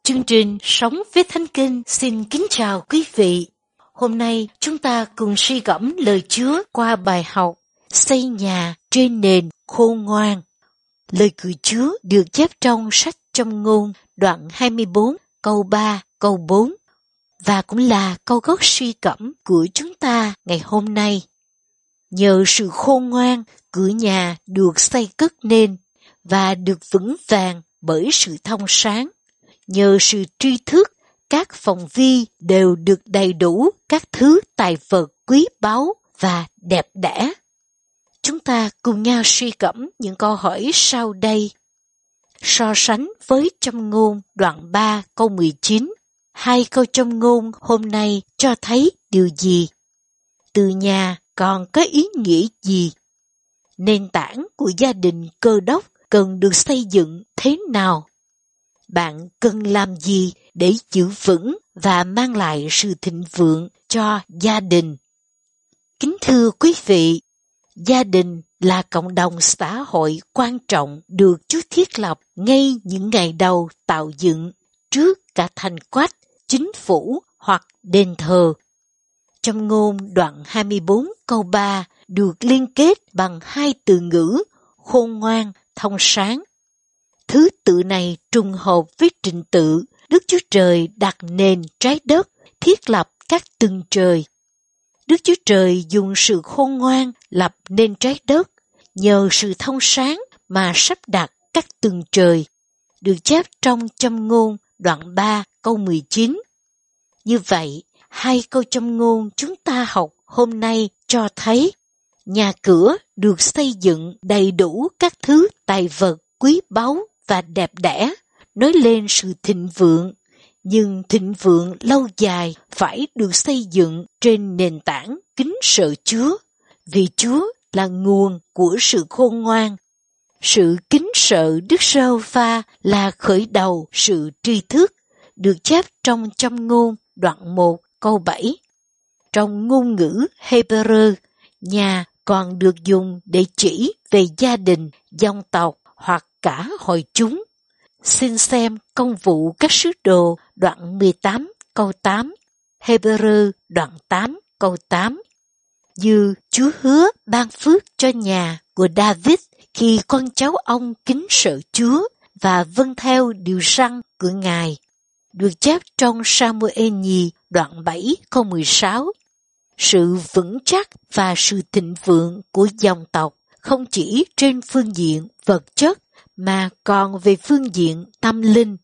Chương trình Sống với Thánh Kinh xin kính chào quý vị. Hôm nay chúng ta cùng suy gẫm lời Chúa qua bài học Xây nhà trên nền khôn ngoan. Lời của Chúa được chép trong sách Châm Ngôn đoạn 24 câu 3 câu 4 và cũng là câu gốc suy gẫm của chúng ta ngày hôm nay. Nhờ sự khôn ngoan, cửa nhà được xây cất nên và được vững vàng bởi sự thông sáng. Nhờ sự tri thức, các phòng vi đều được đầy đủ các thứ tài vật quý báu và đẹp đẽ. Chúng ta cùng nhau suy gẫm những câu hỏi sau đây. So sánh với Châm Ngôn đoạn 3 câu 19, hai câu Châm Ngôn hôm nay cho thấy điều gì? Từ nhà còn có ý nghĩa gì? Nền tảng của gia đình Cơ Đốc cần được xây dựng thế nào? Bạn cần làm gì để giữ vững và mang lại sự thịnh vượng cho gia đình? Kính thưa quý vị, gia đình là cộng đồng xã hội quan trọng được Chúa thiết lập ngay những ngày đầu tạo dựng, trước cả thành quách, chính phủ hoặc đền thờ. Châm Ngôn đoạn 24 câu 3 được liên kết bằng hai từ ngữ khôn ngoan, thông sáng. Thứ tự này trùng hợp với trình tự Đức Chúa Trời đặt nền trái đất, thiết lập các tầng trời. Đức Chúa Trời dùng sự khôn ngoan lập nên trái đất, nhờ sự thông sáng mà sắp đặt các tầng trời, được chép trong Châm Ngôn đoạn 3 câu 19. Như vậy, hai câu Châm Ngôn chúng ta học hôm nay cho thấy nhà cửa được xây dựng đầy đủ các thứ tài vật quý báu và đẹp đẽ, nói lên sự thịnh vượng, nhưng thịnh vượng lâu dài phải được xây dựng trên nền tảng kính sợ Chúa, vì Chúa là nguồn của sự khôn ngoan. Sự kính sợ Đức Giê-hô-va là khởi đầu sự tri thức, được chép trong Châm Ngôn đoạn 1 câu 7. Trong ngôn ngữ Hebrew, nhà còn được dùng để chỉ về gia đình, dòng tộc hoặc cả hội chúng. Xin xem Công vụ các sứ đồ đoạn 18 câu 8, Hebrew đoạn 8 câu 8. Như Chúa hứa ban phước cho nhà của David khi con cháu ông kính sợ Chúa và vâng theo điều răn của Ngài, được chép trong Sa-mu-ê nhì đoạn 7 câu 16. Sự vững chắc và sự thịnh vượng của dòng tộc không chỉ trên phương diện vật chất mà còn về phương diện tâm linh.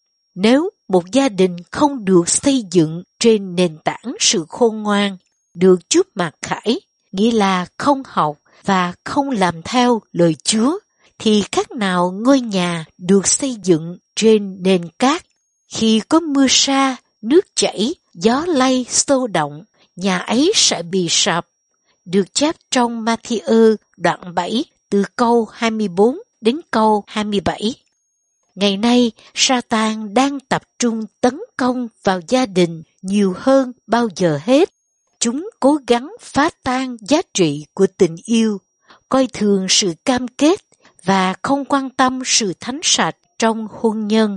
Nếu một gia đình không được xây dựng trên nền tảng sự khôn ngoan, được Chúa mặc khải, nghĩa là không học và không làm theo lời Chúa, thì khác nào ngôi nhà được xây dựng trên nền cát. Khi có mưa sa, nước chảy, gió lay xô động, nhà ấy sẽ bị sập. Được chép trong Ma-thi-ơ đoạn 7 từ câu 24 đến câu 27. Ngày nay, Sa-tan đang tập trung tấn công vào gia đình nhiều hơn bao giờ hết. Chúng cố gắng phá tan giá trị của tình yêu, coi thường sự cam kết và không quan tâm sự thánh sạch trong hôn nhân.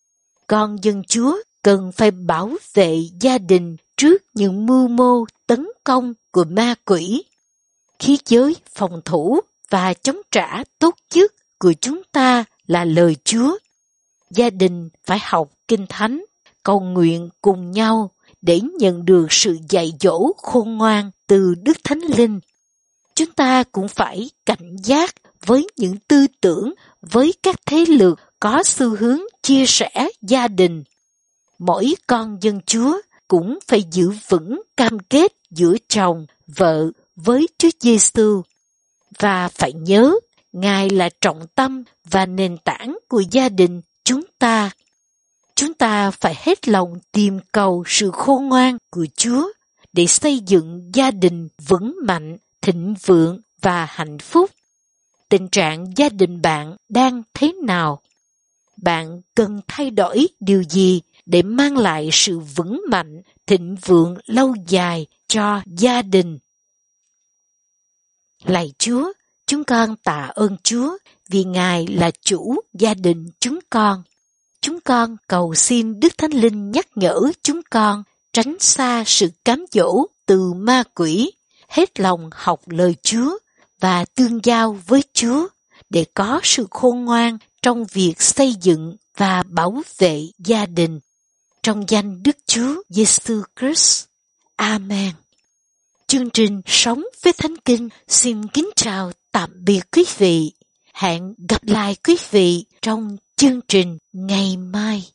Con dân Chúa cần phải bảo vệ gia đình trước những mưu mô tấn công của ma quỷ. Khí giới phòng thủ và chống trả tốt nhất của chúng ta là lời Chúa. Gia đình phải học Kinh Thánh, cầu nguyện cùng nhau để nhận được sự dạy dỗ khôn ngoan từ Đức Thánh Linh. Chúng ta cũng phải cảnh giác với những tư tưởng, với các thế lực có xu hướng chia sẻ gia đình. Mỗi con dân Chúa cũng phải giữ vững cam kết giữa chồng, vợ với Chúa Giêsu và phải nhớ Ngài là trọng tâm và nền tảng của gia đình chúng ta. Chúng ta phải hết lòng tìm cầu sự khôn ngoan của Chúa để xây dựng gia đình vững mạnh, thịnh vượng và hạnh phúc. Tình trạng gia đình bạn đang thế nào? Bạn cần thay đổi điều gì để mang lại sự vững mạnh, thịnh vượng lâu dài cho gia đình? Lạy Chúa, chúng con tạ ơn Chúa vì Ngài là chủ gia đình chúng con. chúng con cầu xin Đức Thánh Linh nhắc nhở chúng con tránh xa sự cám dỗ từ ma quỷ, hết lòng học lời Chúa và tương giao với Chúa để có sự khôn ngoan trong việc xây dựng và bảo vệ gia đình. Trong danh Đức Chúa Giêsu Christ. Amen. Chương trình Sống với Thánh Kinh xin kính chào tạm biệt quý vị. Hẹn gặp lại quý vị trong chương trình ngày mai.